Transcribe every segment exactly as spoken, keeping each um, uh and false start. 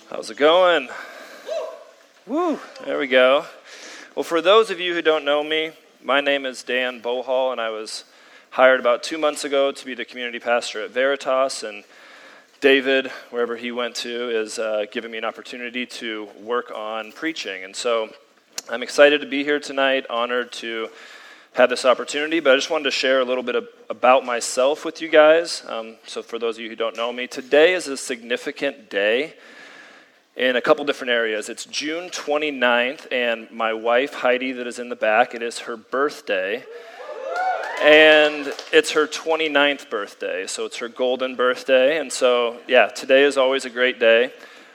How's it going? Woo, there we go. Well, for those of you who don't know me, my name is Dan Bohall, and I was hired about two months ago to be the community pastor at Veritas, and David, wherever he went to, is uh, giving me an opportunity to work on preaching. And so I'm excited to be here tonight, honored to have this opportunity, but I just wanted to share a little bit of, about myself with you guys. Um, so for those of you who don't know me, today is a significant day in a couple different areas. It's June twenty-ninth, and my wife, Heidi, that is in the back, it is her birthday. And it's her twenty-ninth birthday, so it's her golden birthday. And so, yeah, today is always a great day.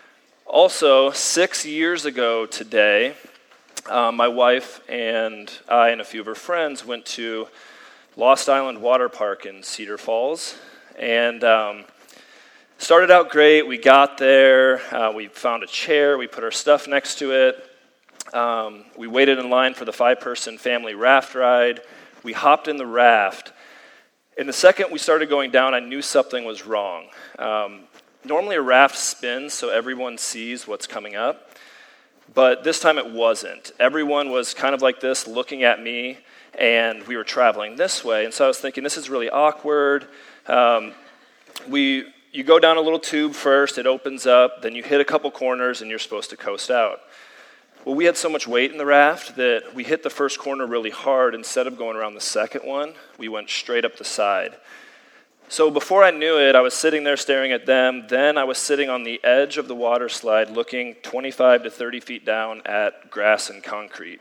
Also, six years ago today, uh, my wife and I and a few of her friends went to Lost Island Water Park in Cedar Falls. And um, started out great. We got there. Uh, we found a chair. We put our stuff next to it. Um, we waited in line for the five-person family raft ride. We hopped in the raft, and the second we started going down, I knew something was wrong. Um, normally a raft spins so everyone sees what's coming up, but this time it wasn't. Everyone was kind of like this, looking at me, and we were traveling this way, and so I was thinking, this is really awkward. Um, we, you go down a little tube first, it opens up, then you hit a couple corners, and you're supposed to coast out. Well, we had so much weight in the raft that we hit the first corner really hard. Instead of going around the second one, we went straight up the side. So before I knew it, I was sitting there staring at them. Then I was sitting on the edge of the water slide looking twenty-five to thirty feet down at grass and concrete.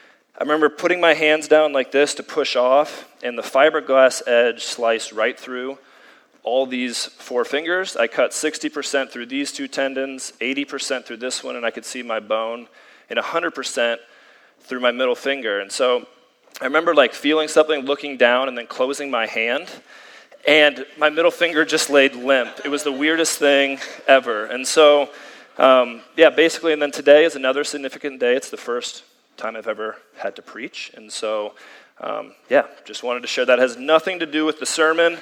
I remember putting my hands down like this to push off, and the fiberglass edge sliced right through all these four fingers. I cut sixty percent through these two tendons, eighty percent through this one, and I could see my bone, and one hundred percent through my middle finger. And so I remember like feeling something, looking down, and then closing my hand, and my middle finger just laid limp. It was the weirdest thing ever. And so, um, yeah, basically, and then today is another significant day. It's the first time I've ever had to preach. And so, um, yeah, just wanted to share that. It has nothing to do with the sermon,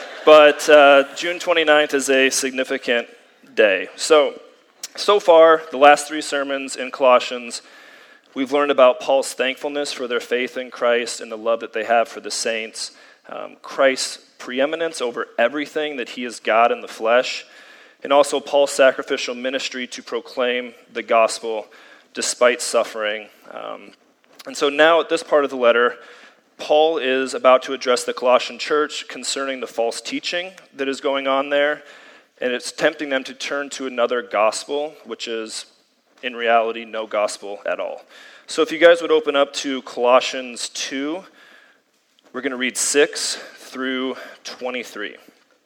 but uh, June twenty-ninth is a significant day. So, So far, the last three sermons in Colossians, we've learned about Paul's thankfulness for their faith in Christ and the love that they have for the saints, um, Christ's preeminence over everything, that he is God in the flesh, and also Paul's sacrificial ministry to proclaim the gospel despite suffering. Um, and so now at this part of the letter, Paul is about to address the Colossian church concerning the false teaching that is going on there. And it's tempting them to turn to another gospel, which is, in reality, no gospel at all. So if you guys would open up to Colossians two, we're going to read six through twenty-three.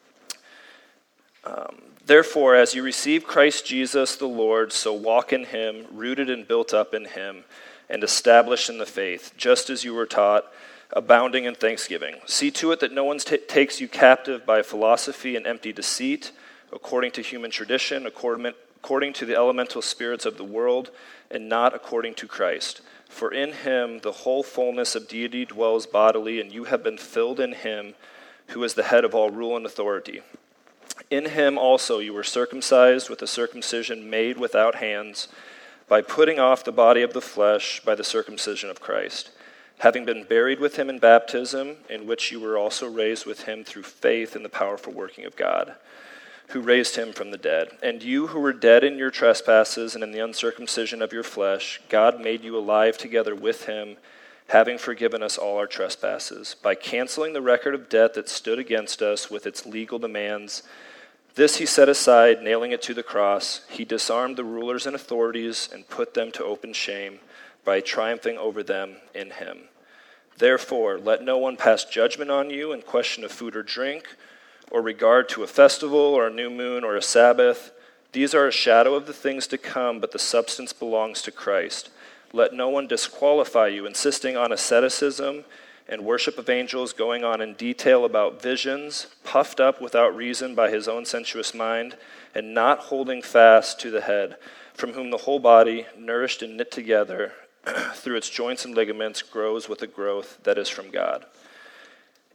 Um, Therefore, as you receive Christ Jesus the Lord, so walk in him, rooted and built up in him, and established in the faith, just as you were taught, abounding in thanksgiving. See to it that no one t- takes you captive by philosophy and empty deceit, according to human tradition, according, according to the elemental spirits of the world, and not according to Christ. For in him the whole fullness of deity dwells bodily, and you have been filled in him, who is the head of all rule and authority. In him also you were circumcised with a circumcision made without hands, by putting off the body of the flesh by the circumcision of Christ, having been buried with him in baptism, in which you were also raised with him through faith in the powerful working of God, who raised him from the dead. And you who were dead in your trespasses and in the uncircumcision of your flesh, God made you alive together with him, having forgiven us all our trespasses, by canceling the record of debt that stood against us with its legal demands. This he set aside, nailing it to the cross. He disarmed the rulers and authorities and put them to open shame by triumphing over them in him. Therefore, let no one pass judgment on you in question of food or drink, or regard to a festival, or a new moon, or a Sabbath. These are a shadow of the things to come, but the substance belongs to Christ. Let no one disqualify you, insisting on asceticism and worship of angels, going on in detail about visions, puffed up without reason by his own sensuous mind, and not holding fast to the head, from whom the whole body, nourished and knit together through its joints and ligaments, grows with a growth that is from God.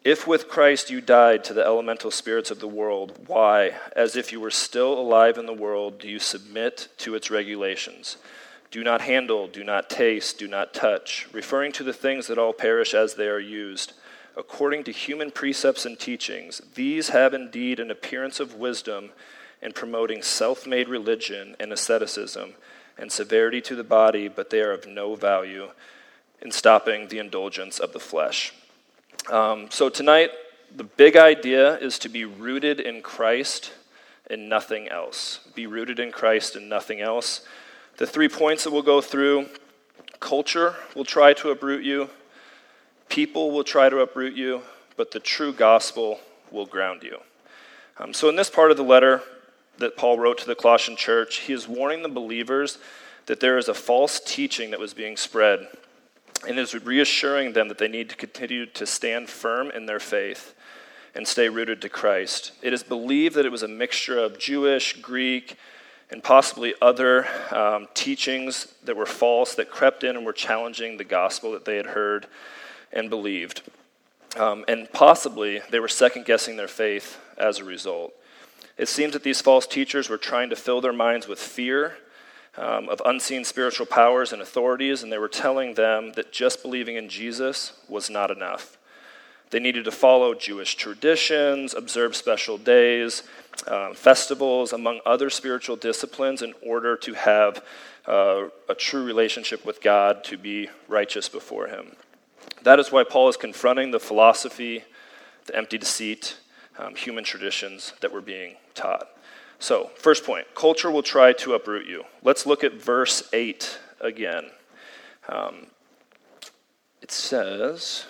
If with Christ you died to the elemental spirits of the world, why, as if you were still alive in the world, do you submit to its regulations? Do not handle, do not taste, do not touch, referring to the things that all perish as they are used, according to human precepts and teachings. These have indeed an appearance of wisdom in promoting self-made religion and asceticism and severity to the body, but they are of no value in stopping the indulgence of the flesh. Um, so tonight, the big idea is to be rooted in Christ and nothing else. Be rooted in Christ and nothing else. The three points that we'll go through: culture will try to uproot you, people will try to uproot you, but the true gospel will ground you. Um, so in this part of the letter that Paul wrote to the Colossian church, he is warning the believers that there is a false teaching that was being spread, and is reassuring them that they need to continue to stand firm in their faith and stay rooted to Christ. It is believed that it was a mixture of Jewish, Greek, and possibly other um, teachings that were false that crept in and were challenging the gospel that they had heard and believed. Um, and possibly they were second-guessing their faith as a result. It seems that these false teachers were trying to fill their minds with fear Um, of unseen spiritual powers and authorities, and they were telling them that just believing in Jesus was not enough. They needed to follow Jewish traditions, observe special days, um, festivals, among other spiritual disciplines, in order to have uh, a true relationship with God, to be righteous before him. That is why Paul is confronting the philosophy, the empty deceit, um, human traditions that were being taught. So, first point, culture will try to uproot you. Let's look at verse eight again. Um, it says,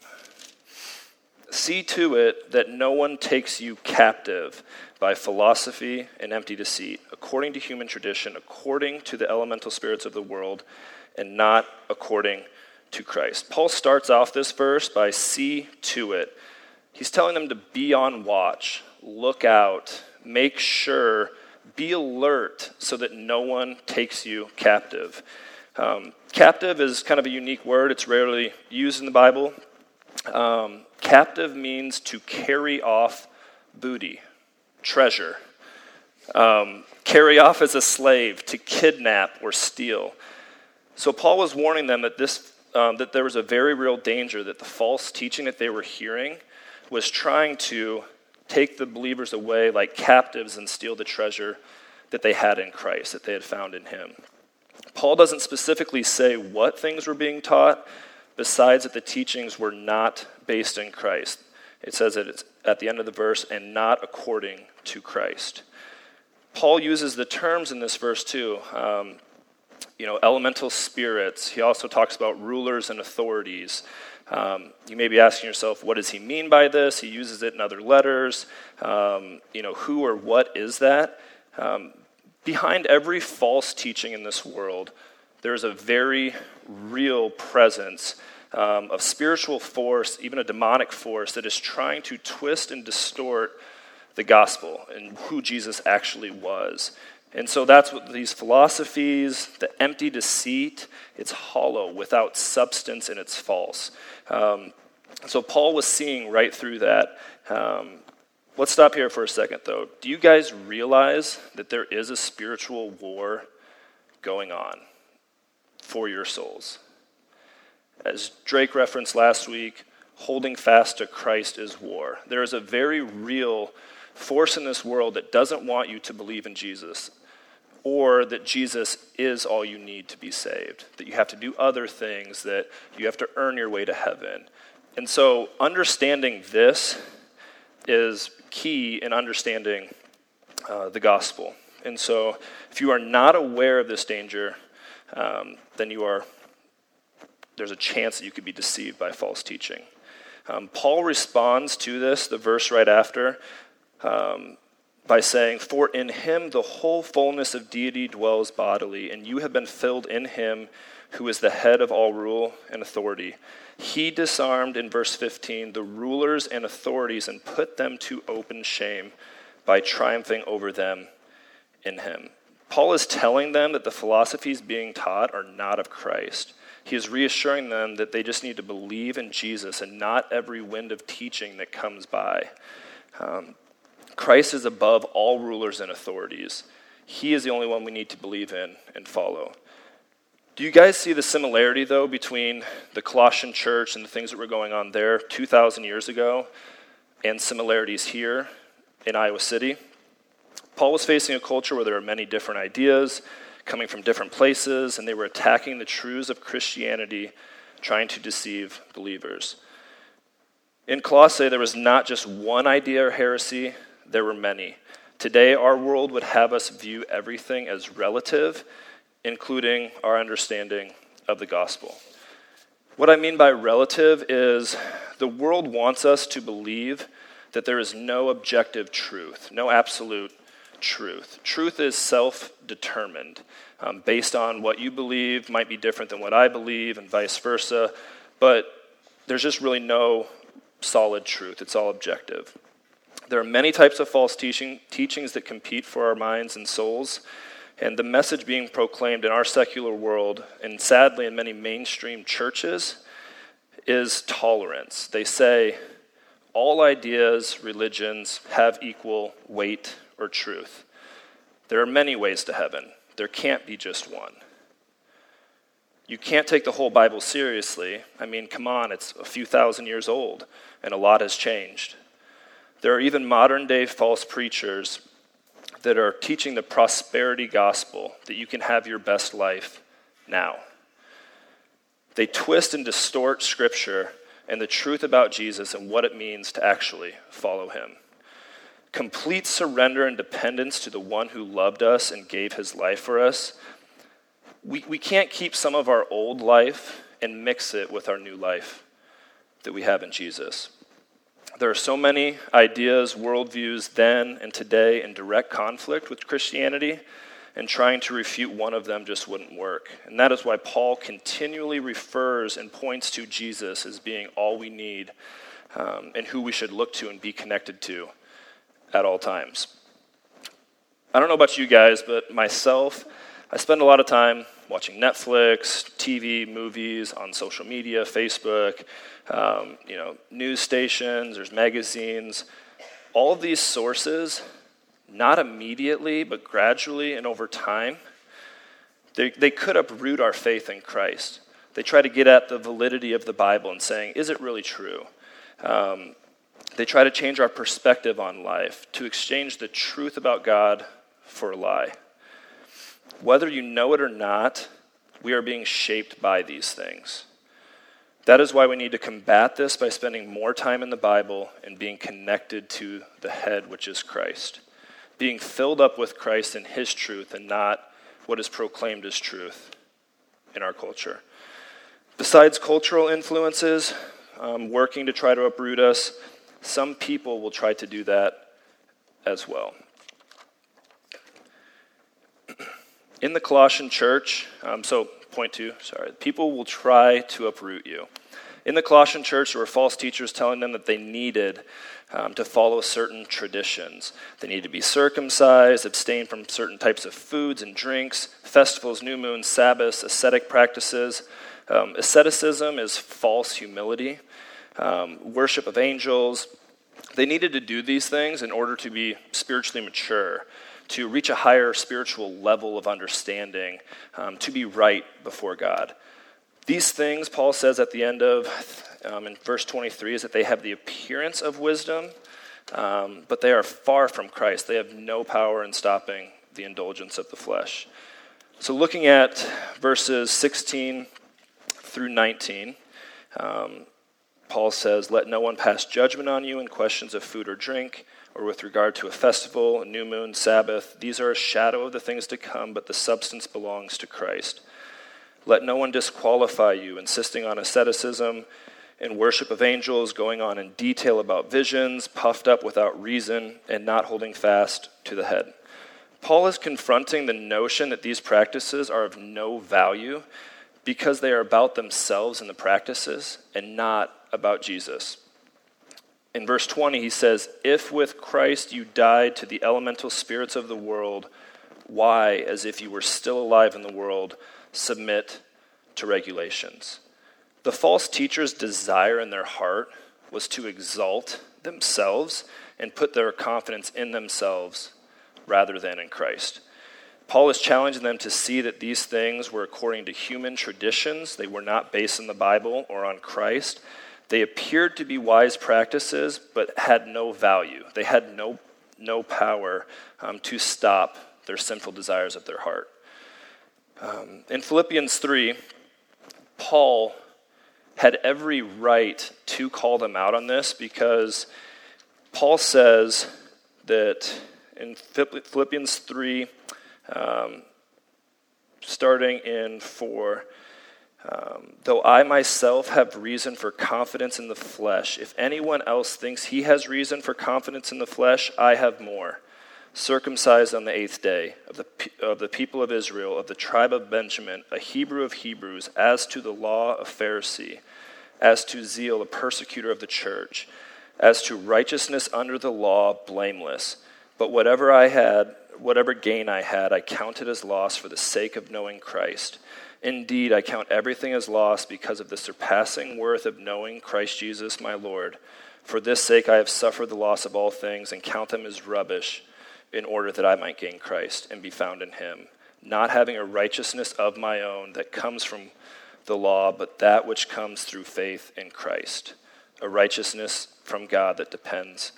"See to it that no one takes you captive by philosophy and empty deceit, according to human tradition, according to the elemental spirits of the world, and not according to Christ." Paul starts off this verse by "see to it." He's telling them to be on watch, look out, make sure, be alert so that no one takes you captive. Um, captive is kind of a unique word. It's rarely used in the Bible. Um, captive means to carry off booty, treasure. Um, carry off as a slave, to kidnap or steal. So Paul was warning them that this um, that there was a very real danger that the false teaching that they were hearing was trying to take the believers away like captives and steal the treasure that they had in Christ, that they had found in him. Paul doesn't specifically say what things were being taught, besides that the teachings were not based in Christ. It says that it's at the end of the verse, "and not according to Christ." Paul uses the terms in this verse too. Um, you know, elemental spirits. He also talks about rulers and authorities. Um, you may be asking yourself, what does he mean by this? He uses it in other letters. Um, you know, who or what is that? Um, behind every false teaching in this world, there is a very real presence um, of spiritual force, even a demonic force, that is trying to twist and distort the gospel and who Jesus actually was. And so that's what these philosophies, the empty deceit, it's hollow, without substance, and it's false. Um, so Paul was seeing right through that. Um, let's stop here for a second, though. Do you guys realize that there is a spiritual war going on for your souls? As Drake referenced last week, holding fast to Christ is war. There is a very real force in this world that doesn't want you to believe in Jesus, or that Jesus is all you need to be saved, that you have to do other things, that you have to earn your way to heaven. And so understanding this is key in understanding uh, the gospel. And so if you are not aware of this danger, um, then you are, there's a chance that you could be deceived by false teaching. Um, Paul responds to this, the verse right after, um, by saying, "For in him the whole fullness of deity dwells bodily, and you have been filled in him who is the head of all rule and authority. He disarmed," in verse fifteen, "the rulers and authorities and put them to open shame by triumphing over them in him." Paul is telling them that the philosophies being taught are not of Christ. he is reassuring them that they just need to believe in Jesus and not every wind of teaching that comes by. Um, Christ is above all rulers and authorities. He is the only one we need to believe in and follow. Do you guys see the similarity, though, between the Colossian church and the things that were going on there two thousand years ago and similarities here in Iowa City? Paul was facing a culture where there were many different ideas coming from different places, and they were attacking the truths of Christianity, trying to deceive believers. In Colossae, there was not just one idea or heresy, there were many. Today, our world would have us view everything as relative, including our understanding of the gospel. What I mean by relative is the world wants us to believe that there is no objective truth, no absolute truth. Truth is self-determined, um, based on what you believe might be different than what I believe and vice versa, but there's just really no solid truth. It's all objective. There are many types of false teaching, teachings that compete for our minds and souls, and the message being proclaimed in our secular world, and sadly in many mainstream churches, is tolerance. They say all ideas, religions have equal weight or truth. There are many ways to heaven. There can't be just one. You can't take the whole Bible seriously. I mean, come on, it's a few thousand years old, and a lot has changed. There are even modern-day false preachers that are teaching the prosperity gospel, that you can have your best life now. They twist and distort Scripture and the truth about Jesus and what it means to actually follow him. Complete surrender and dependence to the one who loved us and gave his life for us. We, we can't keep some of our old life and mix it with our new life that we have in Jesus. There are so many ideas, worldviews then and today in direct conflict with Christianity, and trying to refute one of them just wouldn't work. And that is why Paul continually refers and points to Jesus as being all we need, um, and who we should look to and be connected to at all times. I don't know about you guys, but myself, I spend a lot of time watching Netflix, T V, movies, on social media, Facebook, um, you know, news stations, there's magazines. All of these sources, not immediately, but gradually and over time, they, they could uproot our faith in Christ. They try to get at the validity of the Bible and saying, is it really true? Um, they try to change our perspective on life, to exchange the truth about God for a lie. Whether you know it or not, we are being shaped by these things. That is why we need to combat this by spending more time in the Bible and being connected to the head, which is Christ. Being filled up with Christ and his truth and not what is proclaimed as truth in our culture. Besides cultural influences, um, working to try to uproot us, some people will try to do that as well. In the Colossian church, um, so point two, sorry, people will try to uproot you. In the Colossian church, there were false teachers telling them that they needed um, to follow certain traditions. They needed to be circumcised, abstain from certain types of foods and drinks, festivals, new moons, Sabbaths, ascetic practices. Um, asceticism is false humility, um, worship of angels. They needed to do these things in order to be spiritually mature, to reach a higher spiritual level of understanding, um, to be right before God. These things, Paul says at the end of, um, in verse twenty-three, is that they have the appearance of wisdom, um, but they are far from Christ. They have no power in stopping the indulgence of the flesh. So looking at verses sixteen through nineteen, um, Paul says, let no one pass judgment on you in questions of food or drink, or with regard to a festival, a new moon, Sabbath. These are a shadow of the things to come, but the substance belongs to Christ. Let no one disqualify you, insisting on asceticism and worship of angels, going on in detail about visions, puffed up without reason, and not holding fast to the head. Paul is confronting the notion that these practices are of no value because they are about themselves and the practices and not about Jesus. In verse twenty, he says, if with Christ you died to the elemental spirits of the world, why, as if you were still alive in the world, submit to regulations. The false teachers' desire in their heart was to exalt themselves and put their confidence in themselves rather than in Christ. Paul is challenging them to see that these things were according to human traditions. They were not based on the Bible or on Christ. They appeared to be wise practices, but had no value. They had no, no power um, to stop their sinful desires of their heart. Um, in Philippians three, Paul had every right to call them out on this because Paul says that in Philippians three, um, starting in four, um, though I myself have reason for confidence in the flesh, if anyone else thinks he has reason for confidence in the flesh, I have more. Circumcised on the eighth day, of the of the people of Israel, of the tribe of Benjamin, a Hebrew of Hebrews, as to the law, a Pharisee, as to zeal, a persecutor of the church, as to righteousness under the law, blameless. But whatever I had, whatever gain I had, I counted as loss for the sake of knowing Christ. Indeed, I count everything as loss because of the surpassing worth of knowing Christ Jesus my Lord. For this sake I have suffered the loss of all things and count them as rubbish, in order that I might gain Christ and be found in him, not having a righteousness of my own that comes from the law, but that which comes through faith in Christ, a righteousness from God that depends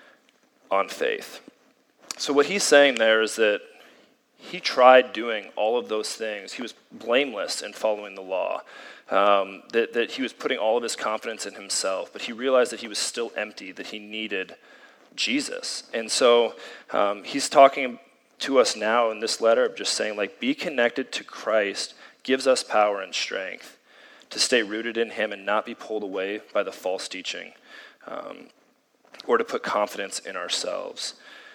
on faith. So what he's saying there is that he tried doing all of those things. He was blameless in following the law, um, that, that he was putting all of his confidence in himself, but he realized that he was still empty, that he needed Jesus. And so um, he's talking to us now in this letter of just saying, like, be connected to Christ gives us power and strength to stay rooted in him and not be pulled away by the false teaching, um, or to put confidence in ourselves.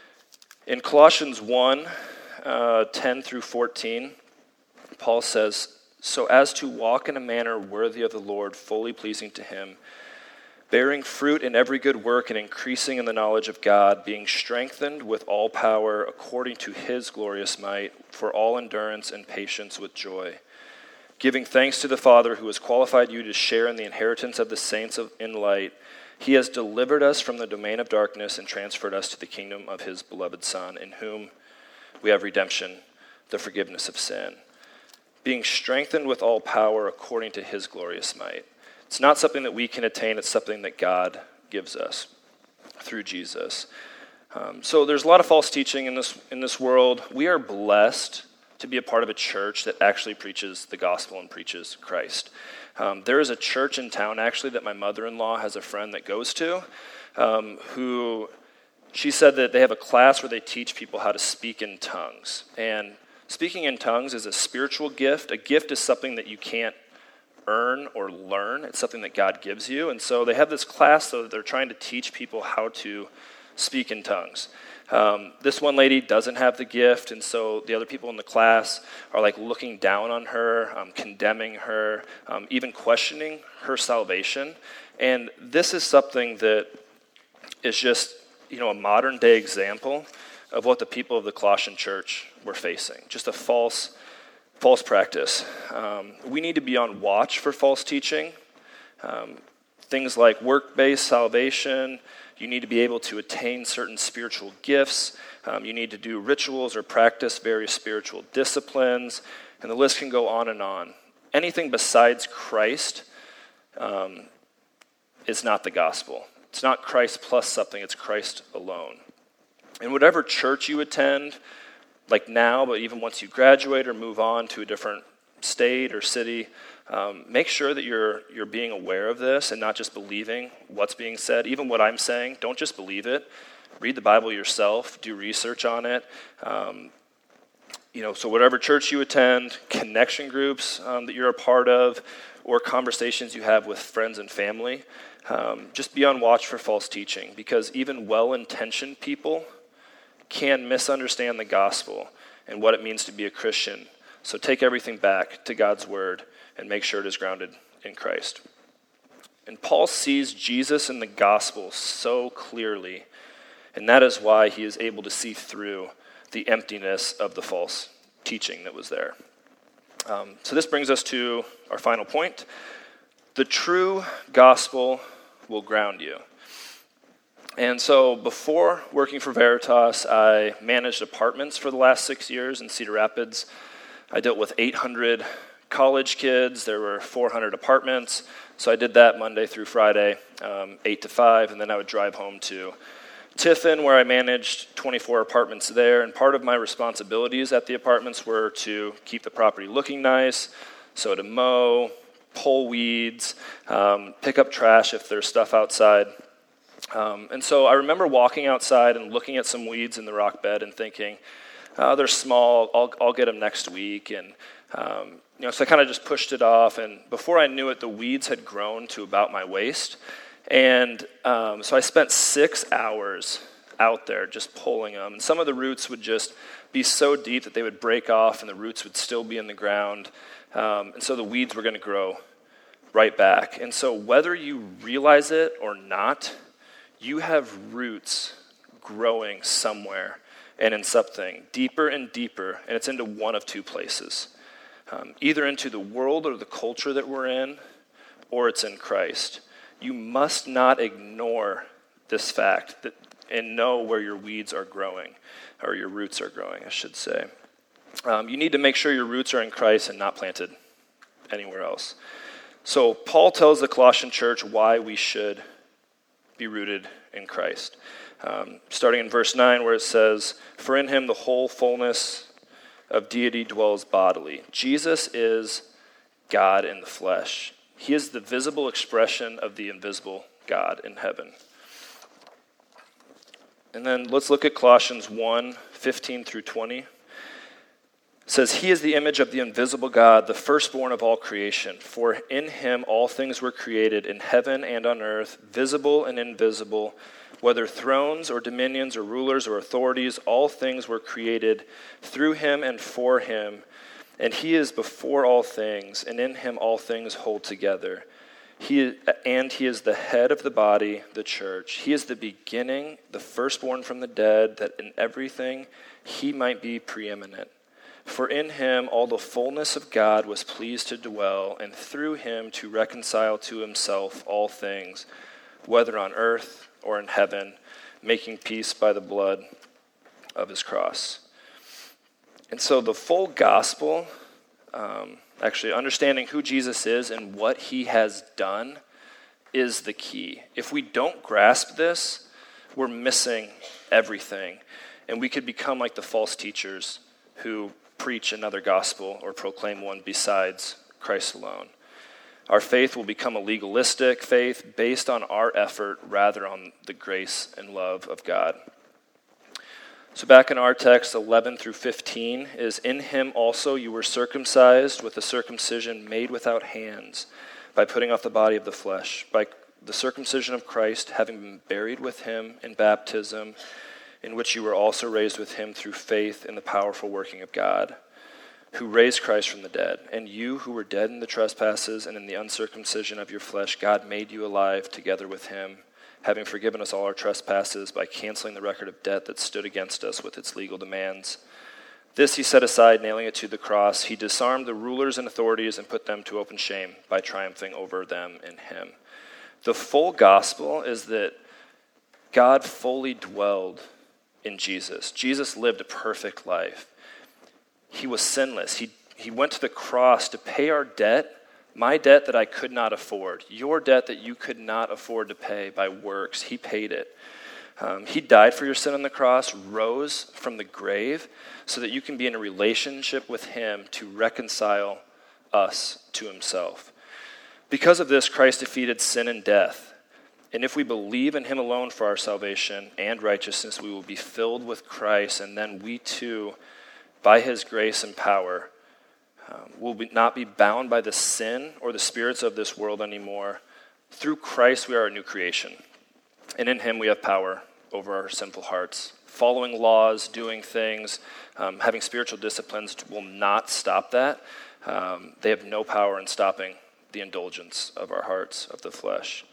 In Colossians one, uh, ten through fourteen, Paul says, so as to walk in a manner worthy of the Lord, fully pleasing to him, bearing fruit in every good work and increasing in the knowledge of God, being strengthened with all power according to his glorious might, for all endurance and patience with joy, giving thanks to the Father who has qualified you to share in the inheritance of the saints of, in light. He has delivered us from the domain of darkness and transferred us to the kingdom of his beloved Son, in whom we have redemption, the forgiveness of sin, being strengthened with all power according to his glorious might. It's not something that we can attain, it's something that God gives us through Jesus. Um, so there's a lot of false teaching in this in this world. We are blessed to be a part of a church that actually preaches the gospel and preaches Christ. Um, there is a church in town, actually, that my mother-in-law has a friend that goes to, um, who, she said that they have a class where they teach people how to speak in tongues. And speaking in tongues is a spiritual gift. A gift is something that you can't earn or learn. It's something that God gives you. And so they have this class, so that they're trying to teach people how to speak in tongues. Um, this one lady doesn't have the gift, and so the other people in the class are like looking down on her, um, condemning her, um, even questioning her salvation. And this is something that is just, you know, a modern day example of what the people of the Colossian church were facing. Just a false False practice. Um, we need to be on watch for false teaching. Um, things like work-based salvation. You need to be able to attain certain spiritual gifts. Um, you need to do rituals or practice various spiritual disciplines. And the list can go on and on. Anything besides Christ um, is not the gospel. It's not Christ plus something. It's Christ alone. In whatever church you attend, like now, but even once you graduate or move on to a different state or city, um, make sure that you're you're being aware of this and not just believing what's being said. Even what I'm saying, don't just believe it. Read the Bible yourself. Do research on it. Um, you know, so whatever church you attend, connection groups um, that you're a part of, or conversations you have with friends and family, um, just be on watch for false teaching, because even well-intentioned people can misunderstand the gospel and what it means to be a Christian. So take everything back to God's word and make sure it is grounded in Christ. And Paul sees Jesus in the gospel so clearly, and that is why he is able to see through the emptiness of the false teaching that was there. Um, so this brings us to our final point. The true gospel will ground you. And so before working for Veritas, I managed apartments for the last six years in Cedar Rapids. I dealt with eight hundred college kids. There were four hundred apartments. So I did that Monday through Friday, um, eight to five, and then I would drive home to Tiffin, where I managed twenty-four apartments there. And part of my responsibilities at the apartments were to keep the property looking nice, so to mow, pull weeds, um, pick up trash if there's stuff outside. Um, and so I remember walking outside and looking at some weeds in the rock bed and thinking, oh, they're small, I'll, I'll get them next week. And um, you know, so I kind of just pushed it off. And before I knew it, the weeds had grown to about my waist. And um, so I spent six hours out there just pulling them. And some of the roots would just be so deep that they would break off and the roots would still be in the ground. Um, and so the weeds were going to grow right back. And so whether you realize it or not, you have roots growing somewhere and in something deeper and deeper, and it's into one of two places. Um, either into the world or the culture that we're in, or it's in Christ. You must not ignore this fact that, and know where your weeds are growing, or your roots are growing, I should say. Um, you need to make sure your roots are in Christ and not planted anywhere else. So Paul tells the Colossian church why we should be rooted in Christ. Um, starting in verse nine where it says, "For in him the whole fullness of deity dwells bodily." Jesus is God in the flesh. He is the visible expression of the invisible God in heaven. And then let's look at Colossians one, fifteen through twenty. It says, "He is the image of the invisible God, the firstborn of all creation. For in him all things were created, in heaven and on earth, visible and invisible, whether thrones or dominions or rulers or authorities, all things were created through him and for him. And he is before all things, and in him all things hold together. He and he is the head of the body, the church. He is the beginning, the firstborn from the dead, that in everything he might be preeminent. For in him all the fullness of God was pleased to dwell, and through him to reconcile to himself all things, whether on earth or in heaven, making peace by the blood of his cross." And so the full gospel, um, actually understanding who Jesus is and what he has done, is the key. If we don't grasp this, we're missing everything. And we could become like the false teachers who preach another gospel or proclaim one besides Christ alone. Our faith will become a legalistic faith based on our effort rather on the grace and love of God. So back in our text, eleven through fifteen, is, "In him also you were circumcised with a circumcision made without hands, by putting off the body of the flesh, by the circumcision of Christ, having been buried with him in baptism, in which you were also raised with him through faith in the powerful working of God, who raised Christ from the dead. And you who were dead in the trespasses and in the uncircumcision of your flesh, God made you alive together with him, having forgiven us all our trespasses by canceling the record of debt that stood against us with its legal demands. This he set aside, nailing it to the cross. He disarmed the rulers and authorities and put them to open shame by triumphing over them in him." The full gospel is that God fully dwelled in Jesus. Jesus lived a perfect life. He was sinless. He, he went to the cross to pay our debt, my debt that I could not afford, your debt that you could not afford to pay by works. He paid it. Um, he died for your sin on the cross, rose from the grave, so that you can be in a relationship with him to reconcile us to himself. Because of this, Christ defeated sin and death. And if we believe in him alone for our salvation and righteousness, we will be filled with Christ, and then we too, by his grace and power, um, will be, not be bound by the sin or the spirits of this world anymore. Through Christ, we are a new creation. And in him, we have power over our sinful hearts. Following laws, doing things, um, having spiritual disciplines will not stop that. Um, they have no power in stopping the indulgence of our hearts, of the flesh.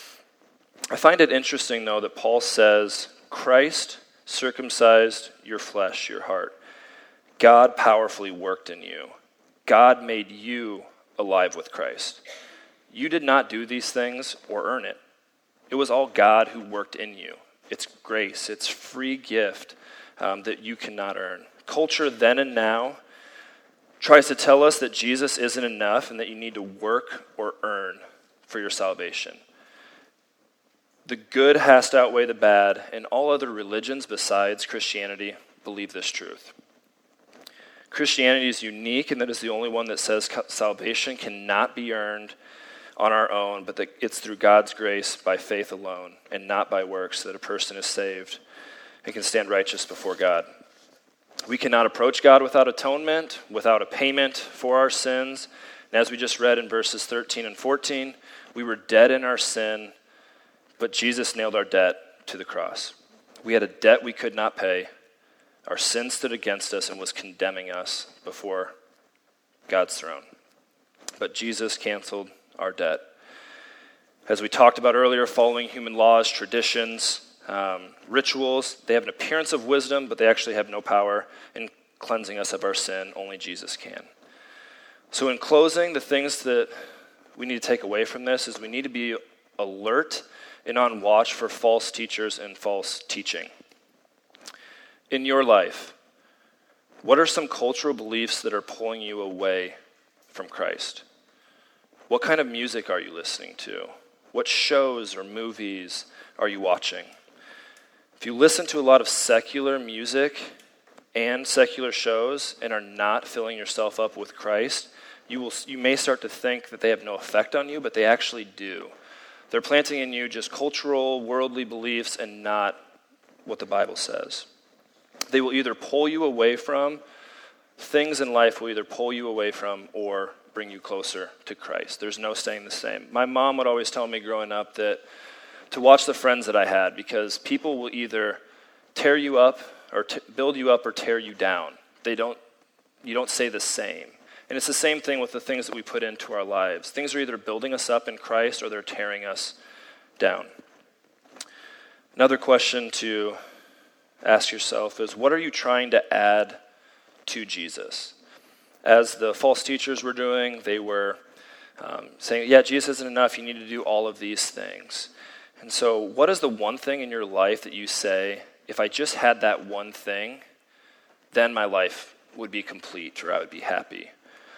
I find it interesting, though, that Paul says, Christ circumcised your flesh, your heart. God powerfully worked in you. God made you alive with Christ. You did not do these things or earn it. It was all God who worked in you. It's grace. It's free gift um, that you cannot earn. Culture then and now tries to tell us that Jesus isn't enough and that you need to work or earn for your salvation. The good has to outweigh the bad, and all other religions besides Christianity believe this truth. Christianity is unique, and that is the only one that says salvation cannot be earned on our own, but that it's through God's grace by faith alone, and not by works, that a person is saved and can stand righteous before God. We cannot approach God without atonement, without a payment for our sins. And as we just read in verses thirteen and fourteen, we were dead in our sin, but Jesus nailed our debt to the cross. We had a debt we could not pay. Our sin stood against us and was condemning us before God's throne. But Jesus canceled our debt. As we talked about earlier, following human laws, traditions, um, rituals, they have an appearance of wisdom, but they actually have no power in cleansing us of our sin. Only Jesus can. So in closing, the things that we need to take away from this is we need to be alert and on watch for false teachers and false teaching. In your life, what are some cultural beliefs that are pulling you away from Christ? What kind of music are you listening to? What shows or movies are you watching? If you listen to a lot of secular music and secular shows and are not filling yourself up with Christ, you will you may start to think that they have no effect on you, but they actually do. They're planting in you just cultural, worldly beliefs and not what the Bible says. They will either pull you away from, things in life will either pull you away from or bring you closer to Christ. There's no staying the same. My mom would always tell me growing up that to watch the friends that I had, because people will either tear you up or t- build you up or tear you down. They don't, you don't stay the same. And it's the same thing with the things that we put into our lives. Things are either building us up in Christ or they're tearing us down. Another question to ask yourself is, what are you trying to add to Jesus? As the false teachers were doing, they were um, saying, yeah, Jesus isn't enough, you need to do all of these things. And so what is the one thing in your life that you say, if I just had that one thing, then my life would be complete or I would be happy?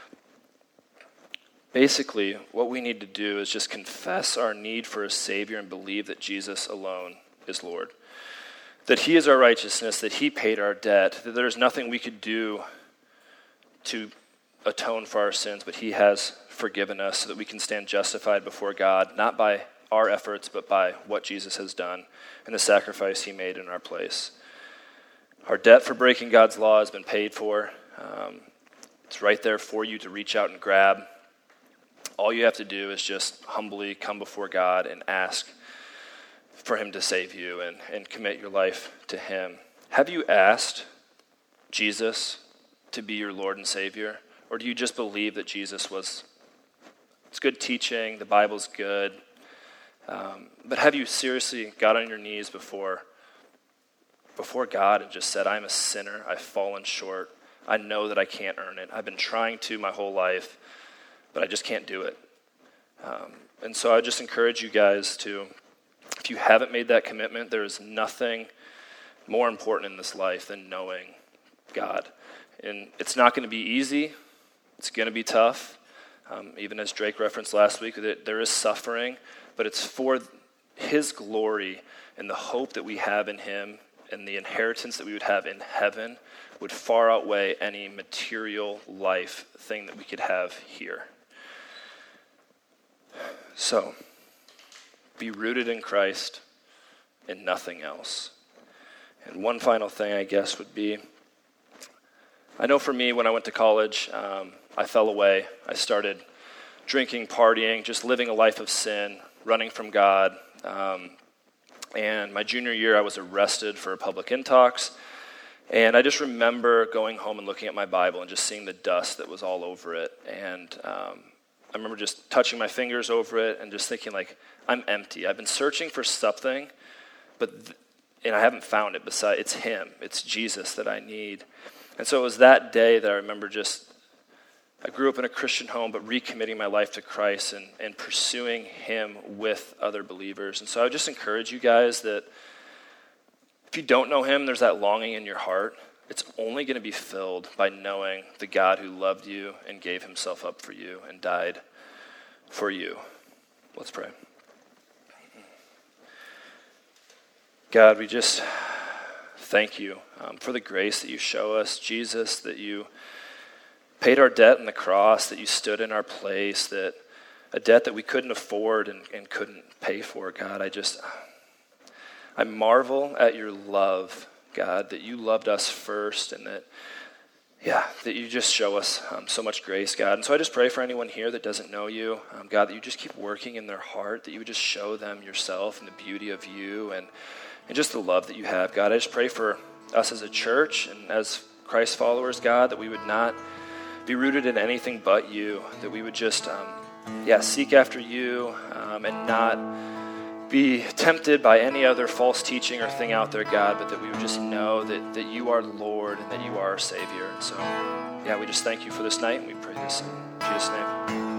Basically, what we need to do is just confess our need for a Savior and believe that Jesus alone is Lord. That he is our righteousness, that he paid our debt, that there's nothing we could do to atone for our sins, but he has forgiven us so that we can stand justified before God, not by our efforts, but by what Jesus has done and the sacrifice he made in our place. Our debt for breaking God's law has been paid for. Um, it's right there for you to reach out and grab. All you have to do is just humbly come before God and ask for him to save you and, and commit your life to him. Have you asked Jesus to be your Lord and Savior? Or do you just believe that Jesus was, it's good teaching, the Bible's good, um, but have you seriously got on your knees before, before God and just said, I'm a sinner, I've fallen short, I know that I can't earn it, I've been trying to my whole life, but I just can't do it. Um, and so I just encourage you guys to, if you haven't made that commitment, there is nothing more important in this life than knowing God. And it's not going to be easy. It's going to be tough. Um, even as Drake referenced last week, that there is suffering, but it's for his glory and the hope that we have in him and the inheritance that we would have in heaven would far outweigh any material life thing that we could have here. So, be rooted in Christ and nothing else. And one final thing, I guess, would be, I know for me, when I went to college, um, I fell away. I started drinking, partying, just living a life of sin, running from God. Um, and my junior year, I was arrested for a public intox. And I just remember going home and looking at my Bible and just seeing the dust that was all over it. And um, I remember just touching my fingers over it and just thinking, like, I'm empty. I've been searching for something, but th- and I haven't found it. Besides, it's him. It's Jesus that I need. And so it was that day that I remember just I grew up in a Christian home, but recommitting my life to Christ and, and pursuing him with other believers. And so I would just encourage you guys that if you don't know him, there's that longing in your heart. It's only going to be filled by knowing the God who loved you and gave himself up for you and died for you. Let's pray. God, we just thank you um, for the grace that you show us, Jesus, that you paid our debt on the cross, that you stood in our place, that a debt that we couldn't afford and, and couldn't pay for. God, I just, I marvel at your love, God, that you loved us first and that, yeah, that you just show us um, so much grace, God. And so I just pray for anyone here that doesn't know you, um, God, that you just keep working in their heart, that you would just show them yourself and the beauty of you and, and just the love that you have, God. I just pray for us as a church and as Christ followers, God, that we would not be rooted in anything but you, that we would just, um, yeah, seek after you um, and not be tempted by any other false teaching or thing out there, God, but that we would just know that, that you are Lord and that you are our Savior. And so, yeah, we just thank you for this night, and we pray this in Jesus' name.